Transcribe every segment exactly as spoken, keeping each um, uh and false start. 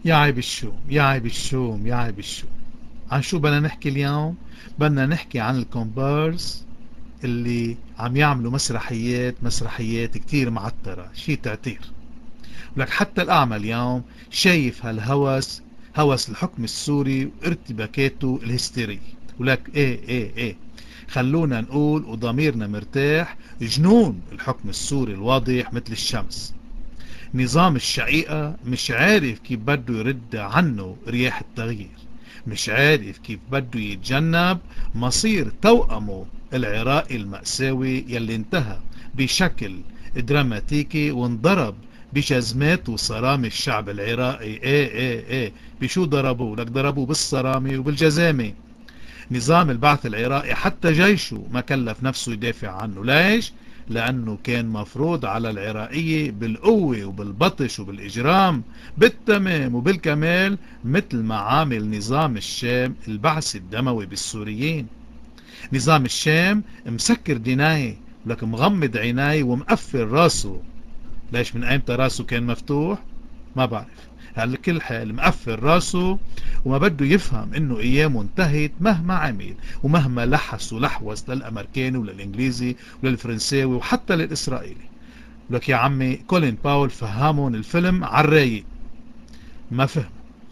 يا عيب الشوم يا عيب الشوم يا عيب الشوم. عن شو بدنا نحكي اليوم؟ بدنا نحكي عن الكومبارس اللي عم يعملوا مسرحيات مسرحيات كتير معترة، شي تعتير. ولك حتى الأعمى اليوم شايف هالهوس، هوس الحكم السوري وارتباكاته الهستيرية. ولك ايه ايه ايه خلونا نقول وضميرنا مرتاح، جنون الحكم السوري الواضح مثل الشمس. نظام الشقيقة مش عارف كيف بده يرد عنه رياح التغيير، مش عارف كيف بده يتجنب مصير توأمه العراقي المأساوي يلي انتهى بشكل دراماتيكي وانضرب بجزمات وصرامي الشعب العراقي. ايه ايه ايه بشو ضربوه؟ لك ضربوه بالصرامي وبالجزامة. نظام البعث العراقي حتى جيشه ما كلف نفسه يدافع عنه. ليش؟ لأنه كان مفروض على العراقية بالقوة وبالبطش وبالإجرام بالتمام وبالكمال، مثل ما عامل نظام الشام البعث الدموي بالسوريين. نظام الشام مسكر ديناي، لك مغمض عيناي ومقفل راسه. ليش؟ من ايمتى راسه كان مفتوح؟ ما بعرف. هل كل حال مقفل راسه وما بده يفهم انه ايامه انتهت مهما عمل ومهما لحس ولحوس للامريكاني وللانجليزي وللفرنساوي وحتى للاسرائيلي. لك يا عمي كولين باول فهمهم الفيلم عالرايق، ما فهم.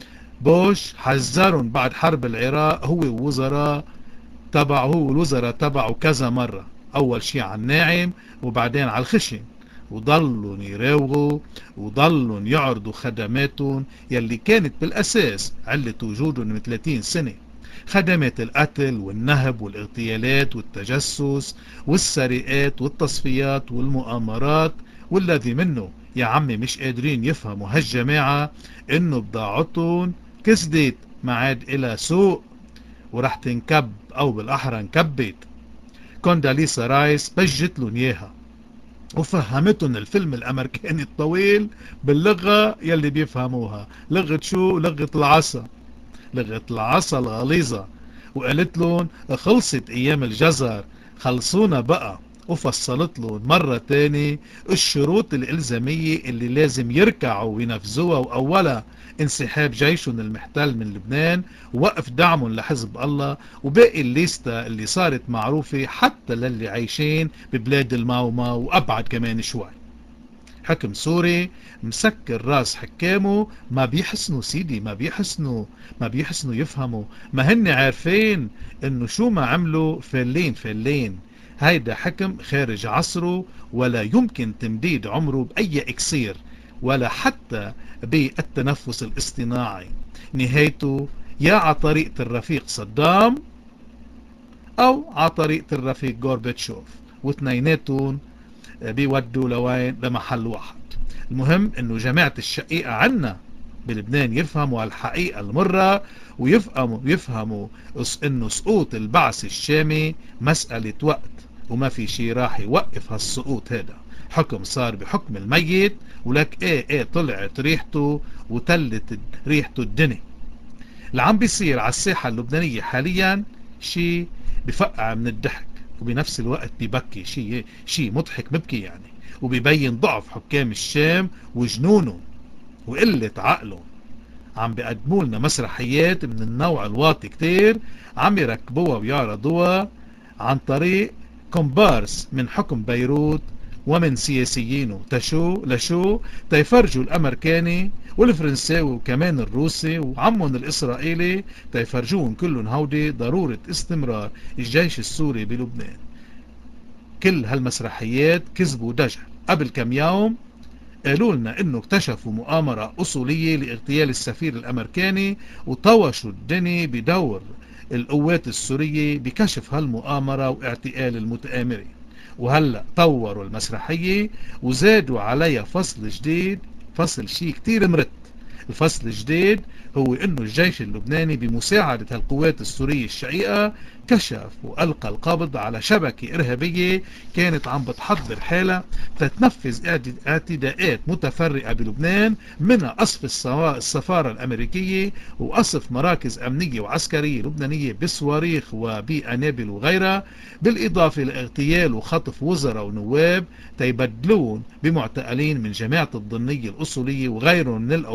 بوش حذرهم بعد حرب العراق هو ووزراء تبعه، هو والوزراء تبعه كذا مرة، اول شي على الناعم وبعدين على الخشن، وضلوا يراوغوا وضلوا يعرضوا خدماتهم يلي كانت بالأساس علة وجودهم من ثلاثين سنة. خدمات القتل والنهب والاغتيالات والتجسس والسرقات والتصفيات والمؤامرات. والذي منه يا عمي مش قادرين يفهموا هالجماعة انه بضاعتهم كسدت ما عاد إلى سوق ورح تنكب، او بالاحرى انكبت. كونداليسا رايس بجت لهم اياها وفهمتهم الفيلم الامريكاني الطويل باللغة يلي بيفهموها. لغة شو؟ لغة العصا، لغة العصا الغليظة. وقالت لهم خلصت ايام الجزر، خلصونا بقى. وفصلت لهم مرة تاني الشروط الإلزامية اللي لازم يركعوا وينفذوها، وأولا انسحاب جيشهم المحتل من لبنان، ووقف دعمهم لحزب الله، وباقي الليستة اللي صارت معروفة حتى للي عايشين ببلاد الماوما وأبعد كمان شوي. حكم سوري مسكر راس حكامه، ما بيحسنوا سيدي، ما بيحسنوا ما بيحسنوا يفهموا. ما هن عارفين انه شو ما عملوا فلين فلين. هيدا حكم خارج عصره، ولا يمكن تمديد عمره بأي اكسير ولا حتى بالتنفس الاصطناعي. نهايته يا على طريقة الرفيق صدام او على طريقة الرفيق غورباتشوف، واثنيناتهم بيودوا لوين؟ لمحل واحد. المهم انه جماعة الشقيقة عنا بلبنان يفهموا الحقيقة المرة، ويفهموا يفهموا انه سقوط البعث الشامي مسألة وقت، وما في شي راح يوقف هالسقوط هذا. حكم صار بحكم الميت، ولك ايه ايه طلعت ريحته وتلت ريحته الدنيا. اللي عم بيصير على الساحة اللبنانية حاليا شي بفقع من الضحك، وبنفس الوقت بيبكي، شي شي مضحك مبكي يعني. وبيبين ضعف حكام الشام وجنونهم وقلة عقلهم. عم بيقدموا لنا مسرحيات من النوع الواطي كتير، عم يركبوها ويعرضوها عن طريق كومبارس من حكم بيروت ومن سياسيينه. تشو لشو؟ تيفرجوا الامريكاني والفرنساوي وكمان الروسي وعمهم الاسرائيلي، تيفرجوهم كلهم هودي ضرورة استمرار الجيش السوري بلبنان. كل هالمسرحيات كذبوا دجل. قبل كم يوم قالوا لنا انه اكتشفوا مؤامرة اصولية لاغتيال السفير الامريكاني، وطوشوا الدنيا بدور القوات السورية بكشف هالمؤامرة واعتقال المتآمرين. وهلأ طوروا المسرحية وزادوا عليها فصل جديد، فصل شيء كتير مرت. الفصل الجديد هو انه الجيش اللبناني بمساعدة هالقوات السورية الشقيقة كشف والقى القبض على شبكة ارهابية كانت عم بتحضر حالها تتنفذ اعتداءات متفرقة بلبنان، منها قصف السفارة الامريكية وقصف مراكز امنية وعسكرية لبنانية بصواريخ وبأنابل وغيرها، بالاضافة لاغتيال وخطف وزراء ونواب تيبدلون بمعتقلين من جماعة الضنية الاصولية وغيرهم من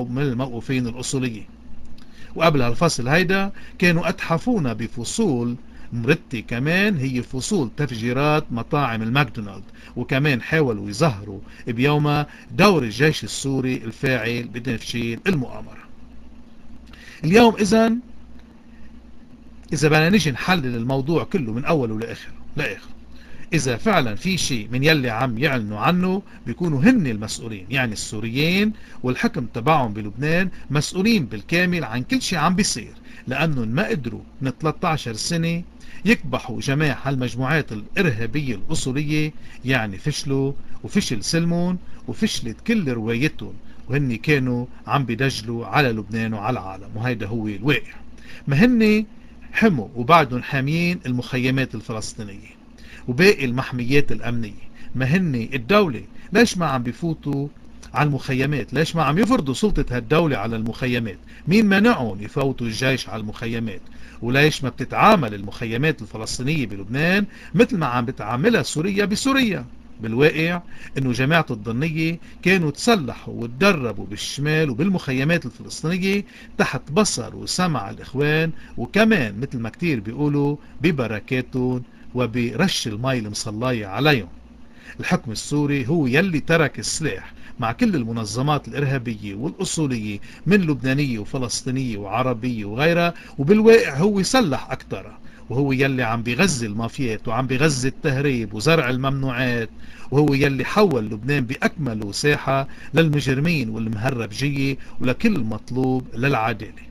الموقوفين الأصولية. وقبل هالفصل هيدا كانوا أتحفونا بفصول مرتي كمان هي فصول تفجيرات مطاعم الماكدونالد، وكمان حاولوا يظهروا بيومها دور الجيش السوري الفاعل بتنفيذ المؤامرة. اليوم إذن إذا بدنا نجي نحلل الموضوع كله من أوله لآخره لآخره إذا فعلا في شيء من يلي عم يعلنوا عنه بيكونوا هن المسؤولين، يعني السوريين والحكم تبعهم بلبنان مسؤولين بالكامل عن كل شيء عم بيصير، لأنهم ما قدروا من ثلاثة عشر سنة يكبحوا جماع هالمجموعات الإرهابية الأصولية، يعني فشلوا وفشل سلمون وفشلت كل روايتهم، وهن كانوا عم بدجلوا على لبنان وعلى العالم، وهيدا هو الواقع. ما هن حموا وبعدهم حاميين المخيمات الفلسطينية وباقي المحميات الأمنية. ما هن الدولة ليش ما عم بيفوتوا على المخيمات؟ ليش ما عم يفرضوا سلطة هالدولة على المخيمات؟ مين منعهم يفوتوا الجيش على المخيمات؟ وليش ما بتتعامل المخيمات الفلسطينية بلبنان مثل ما عم بتعاملها سوريا بسوريا؟ بالواقع انه جماعة الضنية كانوا تسلحوا وتدربوا بالشمال وبالمخيمات الفلسطينية تحت بصر وسمع الاخوان، وكمان مثل ما كتير بيقولوا ببركاتهم وبرش المي المصلاية عليهم. الحكم السوري هو يلي ترك السلاح مع كل المنظمات الإرهابية والأصولية من لبنانية وفلسطينية وعربية وغيرها، وبالواقع هو سلح أكترها، وهو يلي عم بيغذي المافيات وعم بيغذي التهريب وزرع الممنوعات، وهو يلي حول لبنان بأكمله ساحة للمجرمين والمهربجية ولكل مطلوب للعدالة.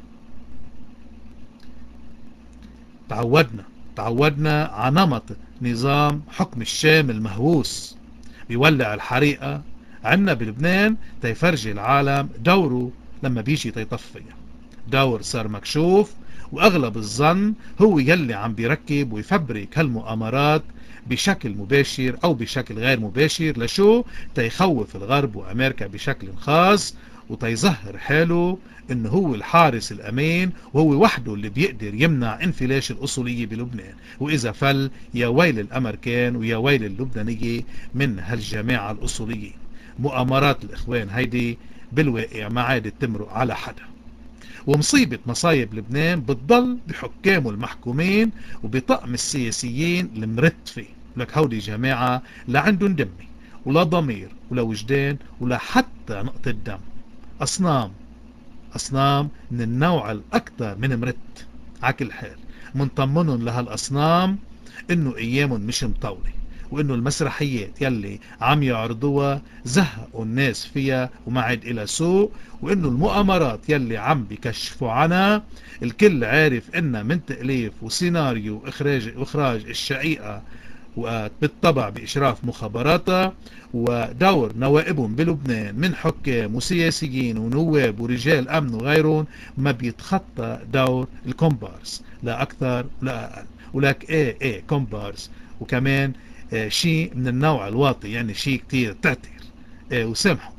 تعودنا تعودنا على نمط نظام حكم الشام المهووس، بيولع الحريقة عنا بلبنان تيفرجي العالم دوره لما بيجي تيطفيها. دور صار مكشوف، واغلب الظن هو يلي عم بيركب ويفبرك هالمؤامرات بشكل مباشر او بشكل غير مباشر. لشو؟ تيخوف الغرب وامريكا بشكل خاص، وتيظهر حاله انه هو الحارس الامين، وهو وحده اللي بيقدر يمنع انفلاش الاصولية بلبنان. واذا فل يا ويل الامريكان ويا ويل اللبنانية من هالجماعة الاصولية. مؤامرات الاخوان هيدي بالواقع ما عادت تمرق على حدا، ومصيبة مصايب لبنان بتضل بحكامه المحكومين وبطقم السياسيين المرتفة. لك هودي جماعة لا عندهم دمي ولا ضمير ولا وجدان ولا حتى نقطة دم، أصنام أصنام من النوع الأكثر من مرت. عكل حال منطمنهم لهالأصنام إنه أيامهم مش مطولة، وإنه المسرحيات يلي عم يعرضوها زهقوا الناس فيها وما عاد إلى سوق، وإنه المؤامرات يلي عم بيكشفوا عنها الكل عارف إنها من تأليف وسيناريو وإخراج, وإخراج الشقيقة وبالطبع بإشراف مخابراتها، ودور نوائبهم بلبنان من حكام وسياسيين ونواب ورجال أمن وغيرهم ما بيتخطى دور الكومبارس، لا أكثر ولا أقل. ولك إيه إيه كومبارس، وكمان آه شيء من النوع الواطي، يعني شيء كتير تعتير. آه وسامحوا